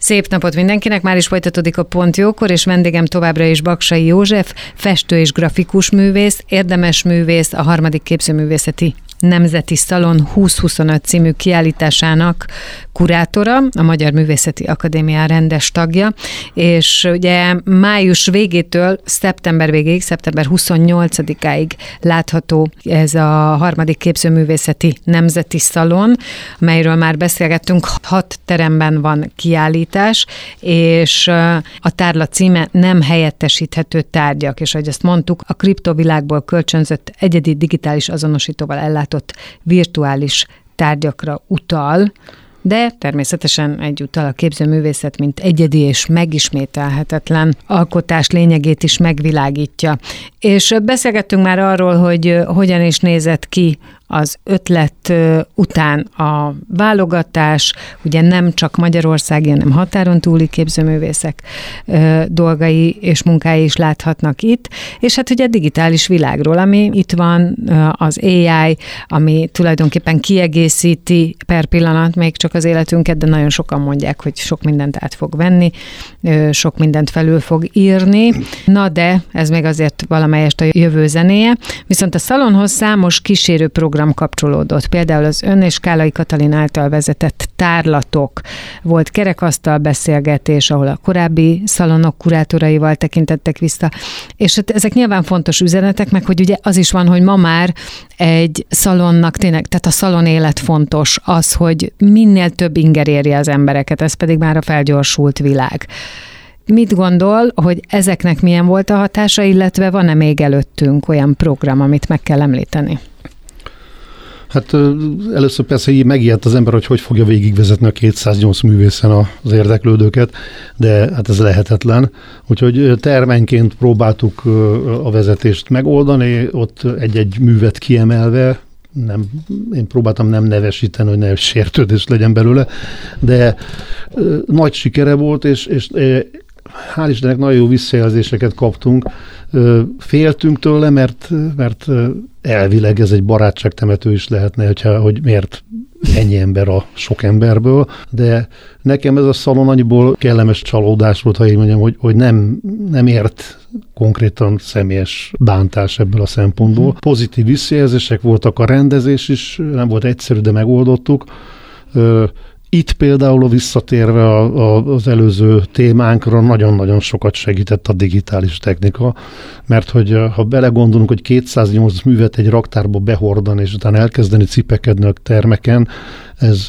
Szép napot mindenkinek, már is folytatódik a Pont Jókor, és vendégem továbbra is Baksay József, festő és grafikus művész, érdemes művész, a 3. Képzőművészeti Nemzeti Szalon 2025 című kiállításának kurátora, a Magyar Művészeti Akadémia rendes tagja, és ugye május végétől szeptember végéig, szeptember 28-áig látható ez a 3. Képzőművészeti Nemzeti Szalon, melyről már beszélgettünk, 6 teremben van kiállítás, és a tárlat címe Nem helyettesíthető tárgyak, és ahogy ezt mondtuk, a kriptovilágból kölcsönzött egyedi digitális azonosítóval ellátott virtuális tárgyakra utal, de természetesen egyúttal a képzőművészet, mint egyedi és megismételhetetlen alkotás lényegét is megvilágítja. És beszélgettünk már arról, hogy hogyan is nézett ki az ötlet után a válogatás, ugye nem csak magyarországi, hanem határon túli képzőművészek dolgai és munkái is láthatnak itt, és hát ugye a digitális világról, ami itt van, az AI, ami tulajdonképpen kiegészíti per pillanat még csak az életünket, de nagyon sokan mondják, hogy sok mindent át fog venni, sok mindent felül fog írni, na de ez még azért valamelyest a jövő zenéje, viszont a szalonhoz számos kísérő program kapcsolódott. Például az ön és Kálai Katalin által vezetett tárlatok, volt kerekasztal beszélgetés, ahol a korábbi szalonok kurátoraival tekintettek vissza, és ezek nyilván fontos üzenetek, meg hogy ugye az is van, hogy ma már egy szalonnak tényleg, tehát a szalon élet fontos, az, hogy minél több inger érje az embereket, ez pedig már a felgyorsult világ. Mit gondol, hogy ezeknek milyen volt a hatása, illetve van-e még előttünk olyan program, amit meg kell említeni? Hát először persze így megijedt az ember, hogy fogja végigvezetni a 208 művészen az érdeklődőket, de hát ez lehetetlen. Úgyhogy termenként próbáltuk a vezetést megoldani, ott egy-egy művet kiemelve, én próbáltam nem nevesíteni, hogy ne sértődés legyen belőle, de nagy sikere volt, és hál' Istennek nagyon jó visszajelzéseket kaptunk. Féltünk tőle, mert elvileg ez egy barátságtemető is lehetne, hogy miért ennyi ember a sok emberből, de nekem ez a szalon annyiból kellemes csalódás volt, ha így mondjam, hogy nem ért konkrétan személyes bántás ebből a szempontból. Pozitív visszajelzések voltak, a rendezés is nem volt egyszerű, de megoldottuk. Itt például visszatérve az előző témánkra nagyon-nagyon sokat segített a digitális technika, mert hogy ha belegondolunk, hogy 208 művet egy raktárba behordani, és utána elkezdeni cipekedni a termeken, ez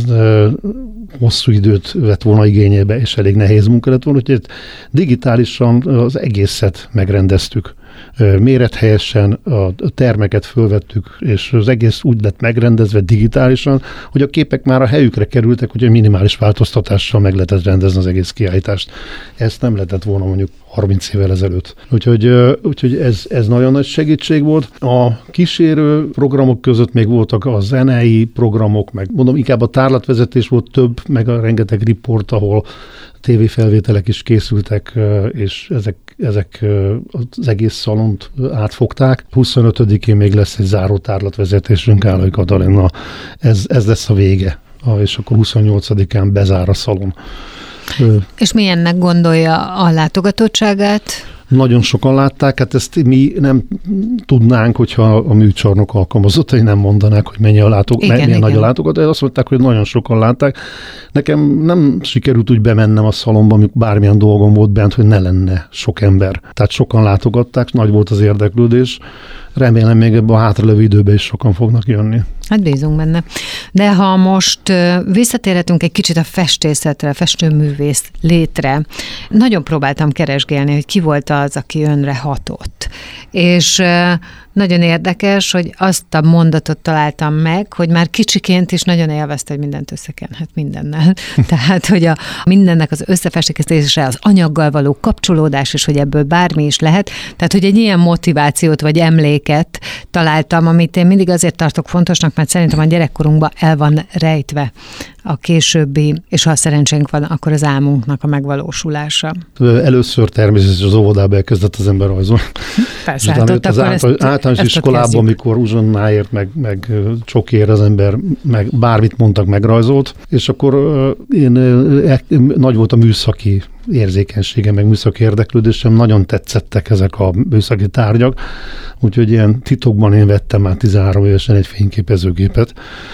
hosszú időt vett volna igényébe, és elég nehéz munka lett volna, úgyhogy digitálisan az egészet megrendeztük. Mérethelyesen a termeket fölvettük, és az egész úgy lett megrendezve digitálisan, hogy a képek már a helyükre kerültek, hogy a minimális változtatással meg lehetett rendezni az egész kiállítást. Ezt nem lehetett volna mondjuk 30 évvel ezelőtt. Úgyhogy ez nagyon nagy segítség volt. A kísérő programok között még voltak a zenei programok, meg mondom, inkább a tárlatvezetés volt több, meg a rengeteg riport, ahol tévéfelvételek is készültek, és ezek az egész szalont átfogták. 25-én még lesz egy záró tárlatvezetésünk Kálai Katalinnal. Ez lesz a vége, és akkor 28-án bezár a szalon. És milyennek gondolja a látogatottságát? Nagyon sokan látták, hát ezt mi nem tudnánk, hogyha a műcsarnok alkalmazottai nem mondanák, hogy milyen nagy a látogató. Azt mondták, hogy nagyon sokan látták. Nekem nem sikerült úgy bemennem a szalomba, amikor bármilyen dolgom volt bent, hogy ne lenne sok ember. Tehát sokan látogatták, nagy volt az érdeklődés. Remélem még ebben a hátralevő időben is sokan fognak jönni. Hát bízunk benne. De ha most visszatérhetünk egy kicsit a festészetre, a festőművész létre, nagyon próbáltam keresgélni, hogy ki volt az, aki önre hatott. És nagyon érdekes, hogy azt a mondatot találtam meg, hogy már kicsiként is nagyon élvezte, hogy mindent összekenhet mindennel. Tehát, hogy a mindennek az összefestékezése, az anyaggal való kapcsolódás, és hogy ebből bármi is lehet. Tehát, hogy egy ilyen motivációt vagy emléket találtam, amit én mindig azért tartok fontosnak, mert szerintem a gyerekkorunkban el van rejtve a későbbi, és ha szerencsénk van, akkor az álmunknak a megvalósulása? Először természetesen az óvodába elkezdett az ember rajzolni. Persze, hát ott az általános iskolában, amikor uzsonnáért, meg csokiért az ember, meg bármit mondtak, megrajzolt, és akkor nagy volt a műszaki érzékenységem, meg műszaki érdeklődésem, nagyon tetszettek ezek a műszaki tárgyak, úgyhogy ilyen titokban én vettem már 13 évesen egy fényképezőgépet,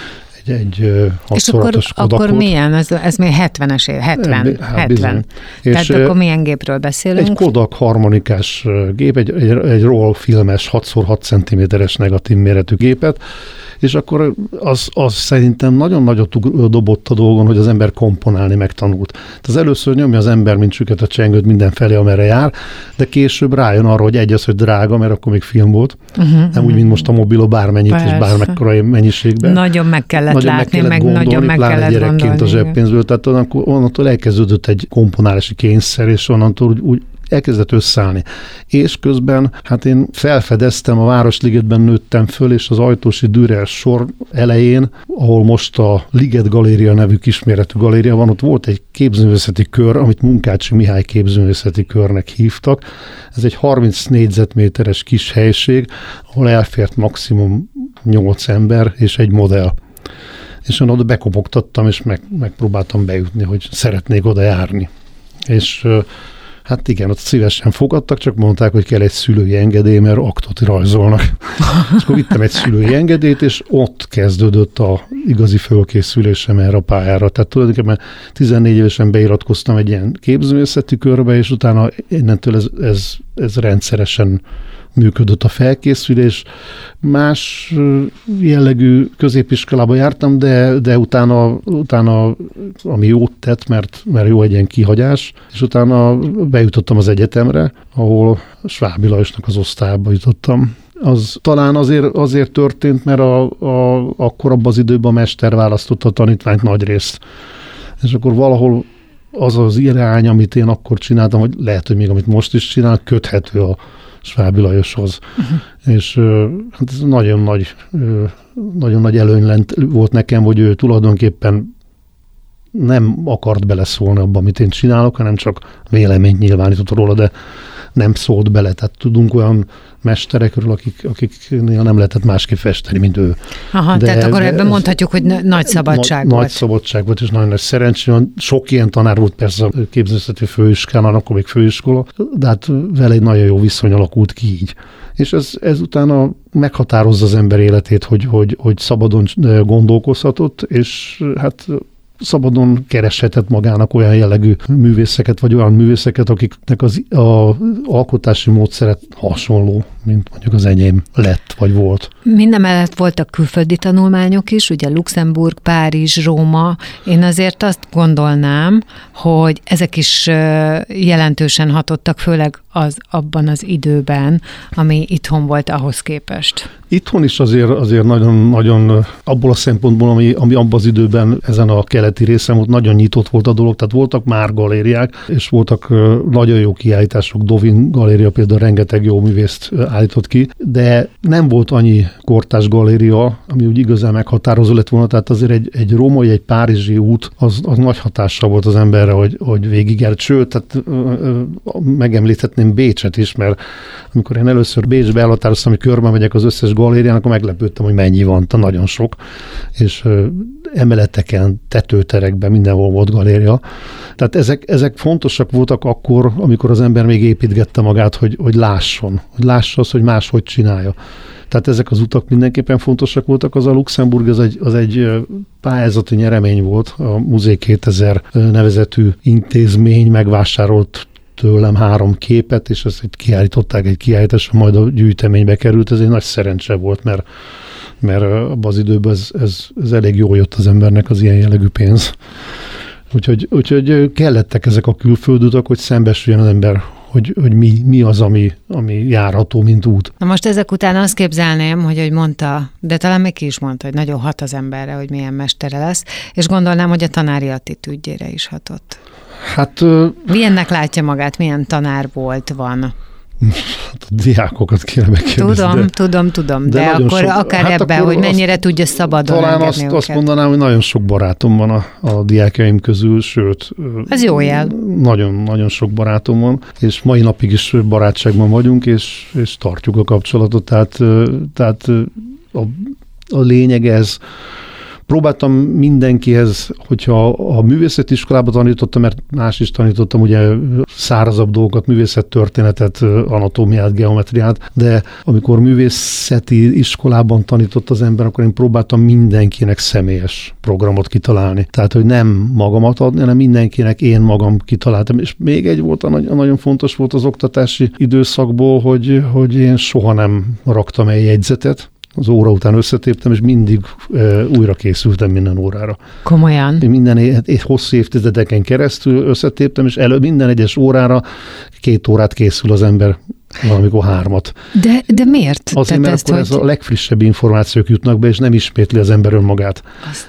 egy 6x6-os Kodakot. És akkor milyen? Ez még 70-es év, 70. Tehát akkor milyen gépről beszélünk? Egy Kodak harmonikás gép, egy roll filmes 6x6 cm-es negatív méretű gépet, és akkor az szerintem nagyon nagyot dobott a dolgon, hogy az ember komponálni megtanult. Tehát az először nyomja az ember, mint süket a csengőt mindenfelé, amerre jár, de később rájön arra, hogy hogy drága, mert akkor még film volt. Nem úgy, mint most a mobiló bármennyit és bármekkora mennyiségben. Nagyon meg kellett látni, meg nagyon meg kellett gyerekként a zseppénzből. Tehát onnantól elkezdődött egy komponálási kényszer, és onnantól úgy elkezdett összeállni. És közben, hát én felfedeztem, a Városligetben nőttem föl, és az Ajtósi Dürer sor elején, ahol most a Liget Galéria nevű kisméretű galéria van, ott volt egy képzőművészeti kör, amit Munkácsi Mihály képzőművészeti körnek hívtak. Ez egy 30 négyzetméteres kis helység, ahol elfért maximum 8 ember és egy modell. És én oda bekopogtattam, és megpróbáltam bejutni, hogy szeretnék oda járni. És hát igen, ott szívesen fogadtak, csak mondták, hogy kell egy szülői engedély, mert aktot rajzolnak. És akkor vittem egy szülői engedélyt, és ott kezdődött a igazi fölkészülésem erre a pályára. Tehát tulajdonképpen 14 évesen beiratkoztam egy ilyen képzőművészeti körbe, és utána innentől ez rendszeresen működött a felkészülés. Más jellegű középiskolába jártam, de utána ami jót tett, mert jó egy ilyen kihagyás, és utána bejutottam az egyetemre, ahol Svábi Lajosnak az osztályába jutottam. Az talán azért történt, mert akkor abban az időben a mester választotta a tanítványt nagyrészt. És akkor valahol az irány, amit én akkor csináltam, vagy lehet, hogy még amit most is csinál, köthető a Svábi Lajoshoz. És hát ez nagyon nagy előny volt nekem, hogy ő tulajdonképpen nem akart beleszólni abba, amit én csinálok, hanem csak véleményt nyilvánított róla, de nem szólt bele. Tehát tudunk olyan mesterekről, akiknél nem lehetett másképp festeni, mint ő. Aha, tehát akkor ebben mondhatjuk, hogy nagy szabadság volt. Nagy szabadság volt, és nagyon nagy szerencsé. Sok ilyen tanár volt persze a képzőművészeti főiskolán, akkor még főiskola, de hát vele egy nagyon jó viszony alakult ki így. És ez utána meghatározza az ember életét, hogy szabadon gondolkozhatott, és hát szabadon kereshetett magának olyan jellegű művészeket, vagy olyan művészeket, akiknek az alkotási módszere hasonló, mint mondjuk az enyém lett, vagy volt. Mindemellett voltak külföldi tanulmányok is, ugye Luxemburg, Párizs, Róma. Én azért azt gondolnám, hogy ezek is jelentősen hatottak, főleg abban az időben, ami itthon volt ahhoz képest. Itthon is azért nagyon abból a szempontból, ami abban az időben ezen a keleti részen volt, nagyon nyitott volt a dolog, tehát voltak már galériák, és voltak nagyon jó kiállítások, Dovin galéria például rengeteg jó művészt állított ki, de nem volt annyi kortárs galéria, ami úgy igazán meghatározó lett volna, tehát azért egy római, egy párizsi út, az nagy hatással volt az emberre, hogy végigjárt. Sőt, tehát megemlíthetném Bécset is, mert amikor én először Bécsbe elhatároztam, hogy körbe megyek az összes galérián, akkor meglepődtem, hogy mennyi van, nagyon sok, és emeleteken, tetőterekben mindenhol volt galéria. Tehát ezek fontosak voltak akkor, amikor az ember még építgette magát, hogy lásson, hogy lássa azt, hogy máshogy csinálja. Tehát ezek az utak mindenképpen fontosak voltak. Az a Luxemburg az egy pályázati nyeremény volt. A Muzeum 2000 nevezetű intézmény megvásárolt tőlem 3 képet, és ezt kiállították egy kiállításra, majd a gyűjteménybe került. Ez egy nagy szerencse volt, mert abban az időben ez elég jól jött az embernek az ilyen jellegű pénz. Úgyhogy kellettek ezek a külföldutak, hogy szembesüljön az ember, hogy mi az, ami járható, mint út. Na most ezek után azt képzelném, hogy mondta, de talán még ki is mondta, hogy nagyon hat az emberre, hogy milyen mestere lesz, és gondolnám, hogy a tanári attitűdjére is hatott. Hát... Milyennek látja magát, milyen tanár van? A diákokat kéne megkérdezni. Tudom, de akkor akár ebben, hogy mennyire tudja szabadon talán azt mondanám, hogy nagyon sok barátom van a diákjaim közül, sőt... Ez jó jel. Nagyon sok barátom van, és mai napig is barátságban vagyunk, és tartjuk a kapcsolatot, tehát a lényeg ez. Próbáltam mindenkihez, hogyha a művészeti iskolában tanítottam, mert más is tanítottam, ugye szárazabb dolgokat, művészettörténetet, anatómiát, geometriát, de amikor művészeti iskolában tanított az ember, akkor én próbáltam mindenkinek személyes programot kitalálni. Tehát, hogy nem magamat adni, hanem mindenkinek én magam kitaláltam. És még egy volt, nagyon fontos volt az oktatási időszakból, hogy én soha nem raktam el jegyzetet. Az óra után összetéptem, és mindig újra készültem minden órára. Komolyan? Én hosszú évtizedeken keresztül összetéptem, és minden egyes órára 2 órát készül az ember, valamikor 3. De miért? Azért, mert akkor ez a legfrissebb információk jutnak be, és nem ismétli az ember önmagát.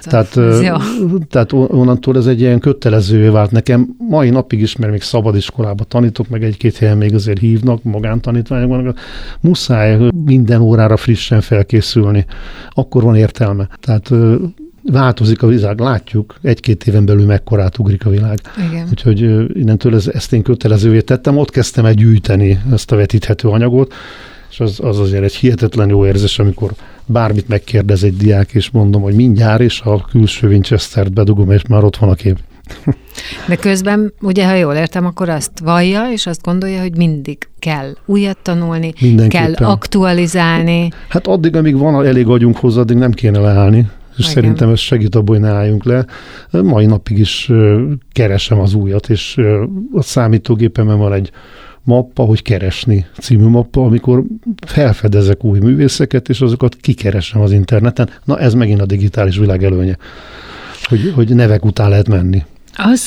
Tehát onnantól ez egy ilyen kötelezővé vált nekem. Mai napig is, mert még szabadiskolában tanítok, meg 1-2 helyen még azért hívnak, magántanítványok vannak. Muszáj minden órára frissen felkészülni. Akkor van értelme. Tehát változik a világ, látjuk, 1-2 éven belül mekkorát ugrik a világ. Igen. Úgyhogy innentől ezt én kötelezővé tettem, ott kezdtem el gyűjteni ezt a vetíthető anyagot, és az azért egy hihetetlen jó érzés, amikor bármit megkérdez egy diák, és mondom, hogy mindjárt, és a külső Winchestert bedugom, és már ott van a kép. De közben, ugye, ha jól értem, akkor azt vallja, és azt gondolja, hogy mindig kell újat tanulni, kell aktualizálni. Hát addig, amíg van elég agyunk hozzá, addig nem kéne leállni. És szerintem ez segít abban, hogy ne álljunk le. Mai napig is keresem az újat, és a számítógépemen van egy mappa, hogy keresni című mappa, amikor felfedezek új művészeket, és azokat kikeresem az interneten. Na ez megint a digitális világ előnye, hogy nevek után lehet menni. Az,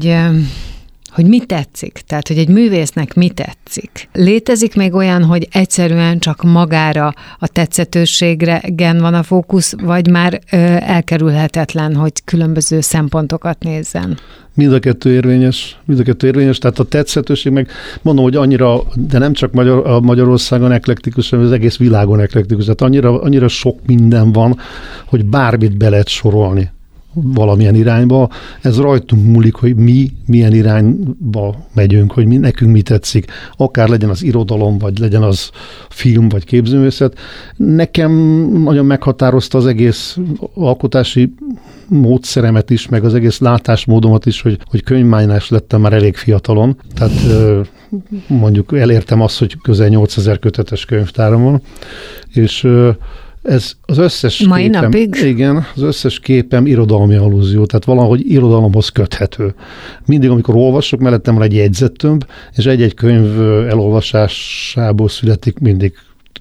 hogy mi tetszik, tehát, hogy egy művésznek mi tetszik. Létezik még olyan, hogy egyszerűen csak magára a tetszetőségre van a fókusz, vagy már elkerülhetetlen, hogy különböző szempontokat nézzen? Mind a kettő érvényes, tehát a tetszetőség meg mondom, hogy annyira, de nem csak Magyarországon eklektikus, hanem az egész világon eklektikus, tehát annyira sok minden van, hogy bármit be lehet sorolni valamilyen irányba. Ez rajtunk múlik, hogy mi milyen irányba megyünk, hogy nekünk mi tetszik. Akár legyen az irodalom, vagy legyen az film, vagy képzőművészet. Nekem nagyon meghatározta az egész alkotási módszeremet is, meg az egész látásmódomat is, hogy könyvmágnás lettem már elég fiatalon. Tehát mondjuk elértem azt, hogy közel 8000 kötetes könyvtáram van, és ez az összes mai képem, napig? Igen, az összes képem irodalmi allúzió, tehát valahogy irodalomhoz köthető. Mindig, amikor olvasok, mellettem van egy jegyzettömb, és egy-egy könyv elolvasásából születik mindig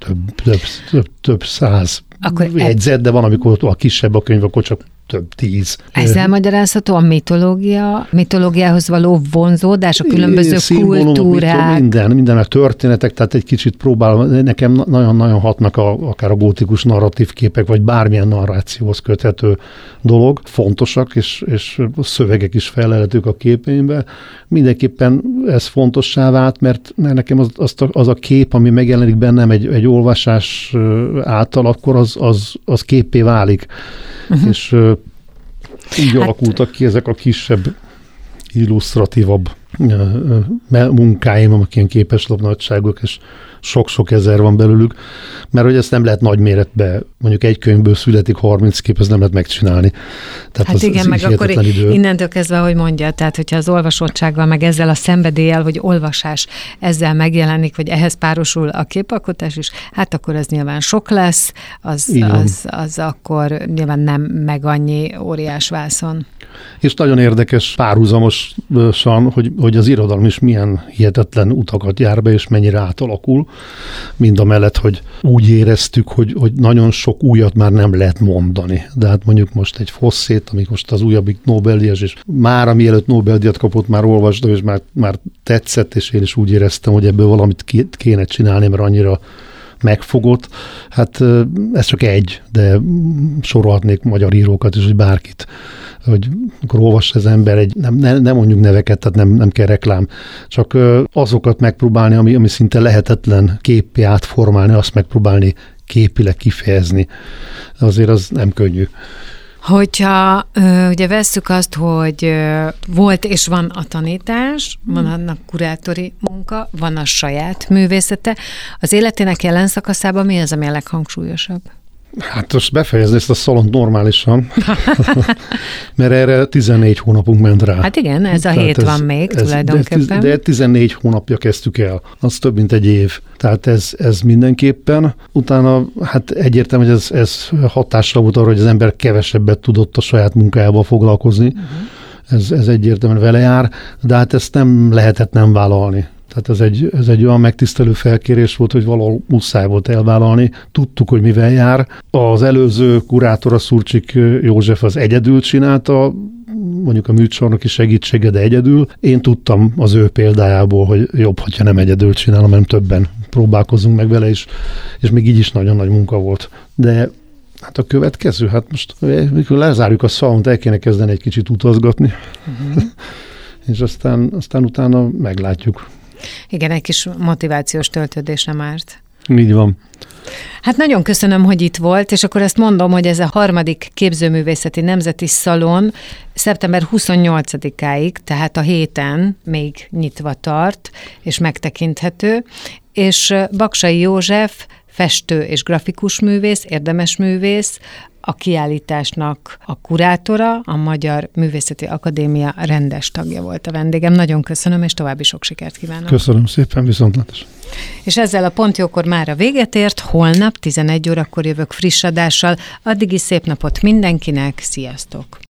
több száz jegyzet, de van, amikor a kisebb a könyv, akkor csak több 10. Ezzel magyarázható a mitológiához való vonzódás, a különböző kultúrák. Minden a történetek, tehát egy kicsit próbálom, nekem nagyon-nagyon hatnak akár a gótikus narratív képek, vagy bármilyen narrációhoz köthető dolog, fontosak, és a szövegek is felelhetők a képeimbe. Mindenképpen ez fontossá vált, mert nekem az a kép, ami megjelenik bennem egy olvasás által, akkor az képpé válik. És így alakultak ki ezek a kisebb, illusztratívabb munkáim, amik ilyen képeslap nagyságok, és sok-sok ezer van belőlük, mert hogy ezt nem lehet nagy méretbe, mondjuk egy könyvből születik 30 kép, ezt nem lehet megcsinálni. Tehát hát igen, meg akkor innentől kezdve, hogy mondja, tehát hogyha az olvasottsággal, meg ezzel a szenvedéllyel, hogy olvasás ezzel megjelenik, vagy ehhez párosul a képalkotás is, hát akkor ez nyilván sok lesz, az akkor nyilván nem meg annyi óriás vászon. És nagyon érdekes párhuzamosan, hogy az irodalom is milyen hihetetlen utakat jár be, és mennyire átalakul, mind a mellett, hogy úgy éreztük, hogy nagyon sok újat már nem lehet mondani. De hát mondjuk most egy Fosszét, amik most az újabbik Nobel-díjas, és már mielőtt Nobel-díjat kapott, már olvastam, és már tetszett, és én is úgy éreztem, hogy ebből valamit kéne csinálni, mert annyira megfogott. Hát ez csak egy, de sorolhatnék magyar írókat is, hogy bárkit, hogy akkor olvassa az ember, nem mondjuk neveket, tehát nem kell reklám, csak azokat megpróbálni, ami szinte lehetetlen képpé átformálni, azt megpróbálni képileg kifejezni. Azért az nem könnyű. Hogyha ugye vesszük azt, hogy volt és van a tanítás, van annak kurátori munka, van a saját művészete, az életének jelen szakaszában mi az, ami a leghangsúlyosabb? Hát most befejezni ezt a szalont normálisan, mert erre 14 hónapunk ment rá. Hát igen, ez a hét van még tulajdonképpen. De 14 hónapja kezdtük el, az több mint egy év. Tehát ez mindenképpen. Utána hát egyértelmű, hogy ez hatással volt arra, hogy az ember kevesebbet tudott a saját munkájával foglalkozni. Ez egyértelműen vele jár, de hát ezt nem lehetett nem vállalni. Tehát ez egy olyan megtisztelő felkérés volt, hogy valahol muszáj volt elvállalni. Tudtuk, hogy mivel jár. Az előző kurátor, a Szurcsik József az egyedül csinálta, mondjuk a műcsarnoki segítsége, de egyedül. Én tudtam az ő példájából, hogy jobb, hogyha nem egyedül csinálom, hanem többen próbálkozunk meg vele is, és még így is nagyon nagy munka volt. De hát a következő, hát most mikor lezárjuk a szalont, el kéne kezdeni egy kicsit utazgatni, és aztán utána meglátjuk. Igen, egy kis motivációs töltődés nem árt. Így van. Hát nagyon köszönöm, hogy itt volt, és akkor ezt mondom, hogy ez a 3. képzőművészeti nemzeti szalon szeptember 28-áig, tehát a héten még nyitva tart, és megtekinthető, és Baksay József festő és grafikus művész, érdemes művész, a kiállításnak a kurátora, a Magyar Művészeti Akadémia rendes tagja volt a vendégem. Nagyon köszönöm, és további sok sikert kívánok. Köszönöm szépen, viszontlátásra. És ezzel a Pontjókor mára véget ért, holnap 11 órakor jövök friss adással. Addigi szép napot mindenkinek, sziasztok!